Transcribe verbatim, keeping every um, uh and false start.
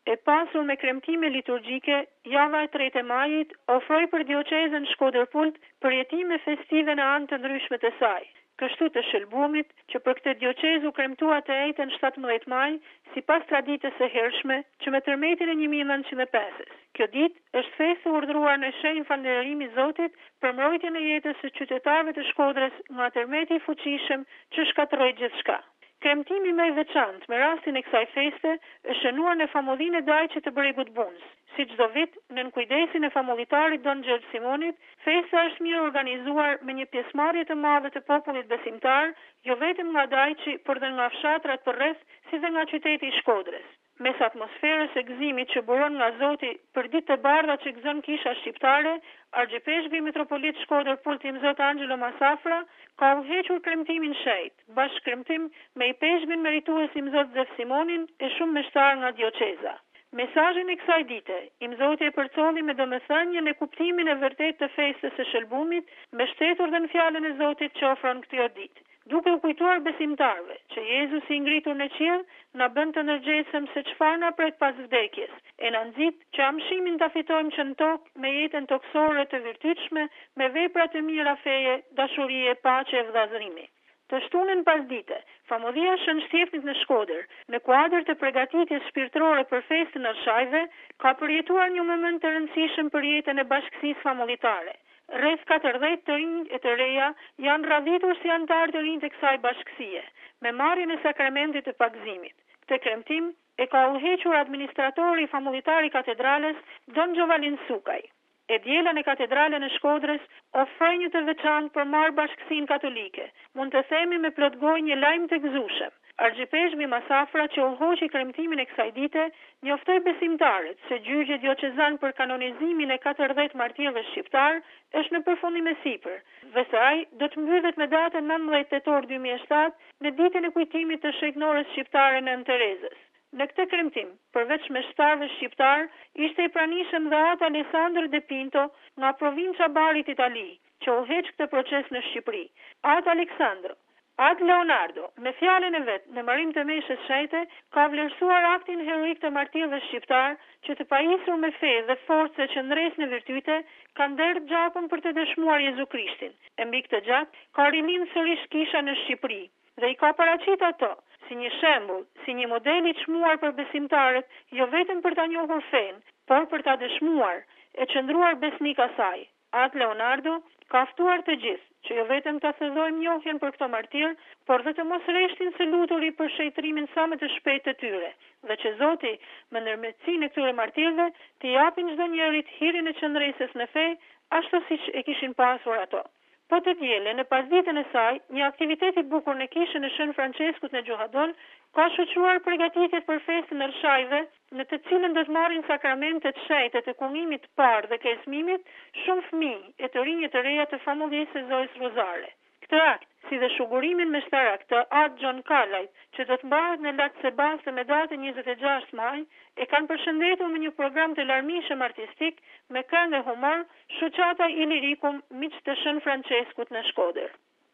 e pasur me kremtime liturgjike, java e tretë e majit ofroi për dioqezën Shkodër-Pult përjetime festive në anë të ndryshme të saj. Kështu të shëlbumit, që për këtë dioqezë u kremtua të ejtën shtatëmbëdhjetë maj, sipas traditës së hershme, që me tërmetin e një mijë e nëntëqind e pesë. Kjo ditë është festë urdhëruar në shenjë falënderimi Zotit për mbrojtjen e jetës së qytetarëve të Shkodrës nga tërmeti i fuqishëm që shkatërroi gjithçka. Kremtimi më i veçantë me rastin e kësaj feste është shënuar në famullinë e Dajçit të Bregut Bunës. Si çdo vit, nën kujdesin e famullitarit Don Gjergj Simonit, festa është mirë organizuar me një pjesëmarrje të madhe të popullit besimtar, jo vetëm nga Dajçi, por dhe nga fshatrat përreth, si dhe nga qyteti i Shkodrës. Mes atmosferës e gëzimit që buron nga Zoti për ditë të bardha që gëzon kisha shqiptare, argjepeshqvi metropolit Shkodër-Pult im Zot Angelo Masafra ka udhëhequr kremtimin shejt, bashkë kremtim me i peshqvin meritues im Zot Zef Simonin e shumë meshtar nga dioqeza. Mesazhin e kësaj dite, im Zoti e përcolli me domethënien e kuptimin e vërtet të festës së shëlbumit, mbështetur dhe në fjalën e Zotit që ofron këtë ditë, duke u kujtuar besimtarve që Jezusi i ngritur në qiell na bën të ndërgjesëm se çfarë na pret pas vdekjes, e na nxit që amshimin ta fitojmë që në tokë me jetën toksore të virtytshme, me vepra të mira feje, dashurie, paqe e vëllazërimi. Të shtunën pas dite, famullia Shën Shtjefnit në Shkodër, në kuadër të përgatitjes shpirtërore për festën e Rshajve, ka përjetuar një moment të rëndësishëm për jetën e bashkësisë famullitare. Rreth katërdhjetë të rinj e të reja janë radhitur si antarë të rinj të kësaj bashkësie, me marrjen e sakramentit të pagëzimit. Këtë kremtim e ka udhëhequr administratori famullitar i katedrales Don Gjovalin Sukaj. E djela në katedralen e Shkodrës ofroi një të veçantë për marrë bashkësinë katolike. Mund të themi me plot gojë një lajm të gëzueshëm. Argjepeshqvi Masafra që udhëhoqi kremtimin e kësaj dite, njoftoi besimtarët se gjyqi dioqezan për kanonizimin e katërdhjetë martirëve shqiptar është në përfundim e sipër, dhe se ai do të mbyllet me datën nëntëdhjetë tetor dy mijë e shtatë në ditën e kujtimit të shenjtënorës shqiptare Nën Terezës. Në këtë kremtim, përveç meshtarëve shqiptar, ishte i pranishëm dhe atë Alessandro De Pinto nga provinca Barit Itali, që udhëheq këtë proces në Shqipëri. Atë Aleksandro, atë Leonardo, me fjalën e vet, në marim të meshës shejte, ka vlerësuar aktin heroik të martirëve shqiptar, që të pajisur me fe dhe forcë që ndres në virtyte, kanë derë gjakun për të dëshmuar Jezu Krishtin. E mbi këtë gjak, ka rilindë sërish kisha në Shqipëri, dhe i ka paraqit ato si një shembull, si një model i çmuar për besimtarët, jo vetëm për ta njohur fen, por për ta dëshmuar e qëndruar besnik asaj. Atë Leonardo ka ftuar të gjithë, që jo vetëm ta thellojmë njohjen për këto martir, por dhe të mos rreshtin së luturi për shejtrimin sa më të shpejtë të tyre, dhe që Zoti, me ndërmjetësinë e këtyre martirëve, të japin çdo njerit hirin e qëndresës në fe, ashtu siç e kishin pasur ato. Po të diele, në pasditën e saj, një aktivitet i bukur në kishën e Shën Franceskut në Gjuhadol ka shoqëruar përgatitjet për festën e Rshajve, në të cilën do të marrin sakramentet shejte të kumimit të parë dhe kesmimit shumë fëmijë e të rinj e të reja të famuljesë së Zojës Rozare. Këtë akt, si dhe shugurimin meshtarak të Atë John Carlajt, që do të mbahet në Lat Sebaste me datën njëzet e gjashtë maj, e kanë përshëndetur me një program të larmishëm artistik me këngë dhe humor, shoqata Ilirikum, miq të Shën Franceskut në Shkodër.